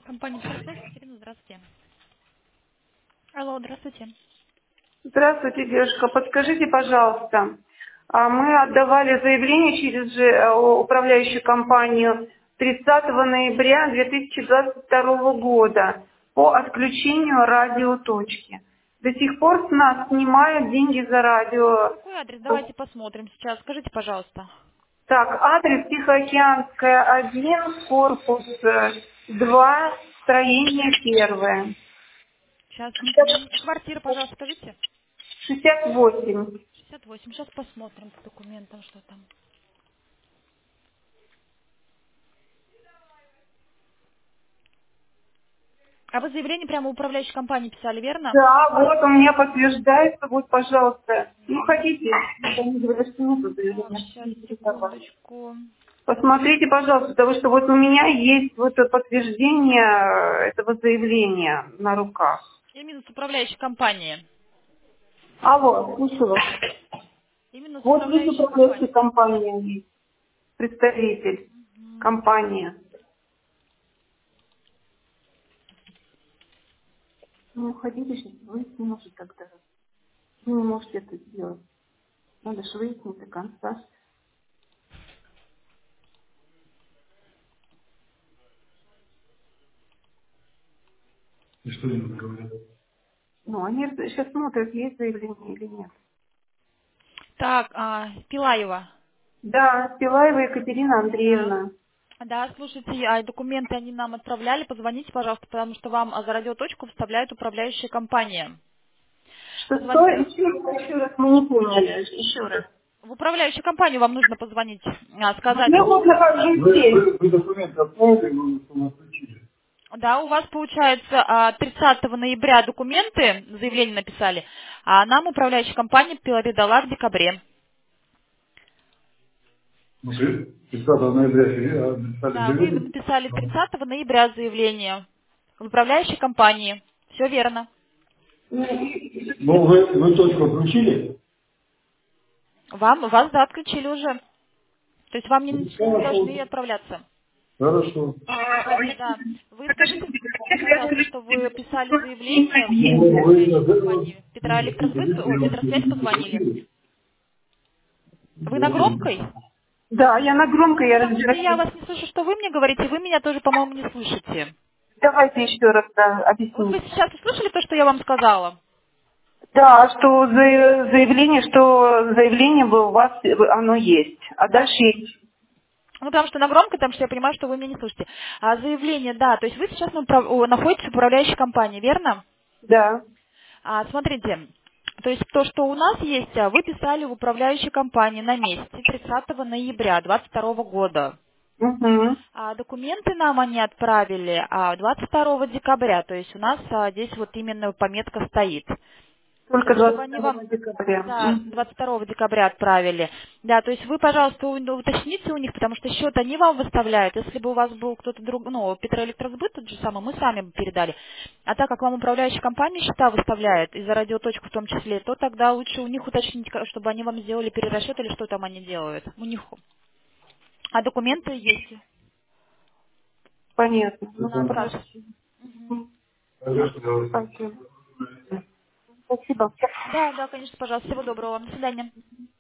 Компания «Персвязь», Екатерина, здравствуйте. Алло, здравствуйте. Здравствуйте, девушка. Подскажите, пожалуйста, мы отдавали заявление через же управляющую компанию 30 ноября 2022 года по отключению радиоточки. До сих пор с нас снимают деньги за радио. Какой адрес? Давайте посмотрим сейчас. Скажите, пожалуйста. Так, адрес Тихоокеанская, 1, корпус 2, строение 1. Сейчас. Мгм. Квартира, пожалуйста, скажите. 68. 68. Сейчас посмотрим по документам, что там. А вы заявление прямо в управляющей компании писали, верно? Да, вот у меня подтверждается, вот, пожалуйста. Ну, хотите, они говорят, что нет Так, заявления. сейчас, секундочку. Посмотрите, пожалуйста, потому что вот у меня есть вот это подтверждение этого заявления на руках. Именно с управляющей компании. Алло, слушаю вас. Именно с Вот есть управляющей управляющая компании. компания, есть представитель Мгм. компании. Ну, хотите, сейчас вы не можете тогда. Вы не можете это сделать. Надо же выяснить до конца. И что они говорят? Ну, они сейчас смотрят, есть заявление или нет. Так, Пилаева. Да, Пилаева Екатерина Да. Андреевна. Да, слушайте, документы они нам отправляли. Позвоните, пожалуйста, потому что вам за радиоточку вставляет управляющая компания. Что? Еще раз, мы не поняли. Еще раз. В управляющую компанию вам нужно позвонить, сказать. Я вот нахожусь здесь. Вы документы отправили, вы его отключили. Да, у вас получается 30 ноября документы, заявление написали, а нам управляющая компания передала в декабре. Ну, 30 ноября написали Да, вы заявление. написали 30 ноября заявление в управляющей компании. Все верно. Ну, вы точку отключили? Вас, да, отключили уже. То есть вам Ну, не хорошо. должны отправляться. Хорошо. Да. Вы скажите, пожалуйста, что вы писали заявление в Ну, вы управляющей компании Петросвязь позвонили. отключили. Вы на громкой? Да, я на громкой, Ну, я потому что я разбираюсь. вас не слышу, что вы мне говорите, вы меня тоже, по-моему, не слышите. Давайте еще раз да, Вот вы объясните. сейчас услышали то, что я вам сказала? Да, что заявление было у вас, оно есть. А Да. дальше есть. Ну, потому что на громкой, потому что я понимаю, что вы меня не слышите. А заявление, да, то есть вы сейчас находитесь в управляющей компании, верно? Да. Смотрите, то есть то, что у нас есть, вы писали в управляющей компании на месте 30 ноября 2022 года. Угу. Документы нам они отправили 22 декабря, то есть у нас здесь вот именно пометка стоит. То Только есть, чтобы они вам, 22 декабря. да, 22 декабря отправили. Да, то есть вы, пожалуйста, уточните у них, потому что счет они вам выставляют. Если бы у вас был кто-то друг, ну, Петроэлектросбыт, тот же самый, мы сами бы передали. А так как вам управляющая компания счета выставляет, и за радиоточку в том числе, то тогда лучше у них уточнить, чтобы они вам сделали перерасчет или что там они делают. У них. А документы есть. Понятно. Ну, На отказ. хорошо. Мгм. Спасибо. Спасибо. Да, да, конечно, пожалуйста. Всего доброго вам. До свидания.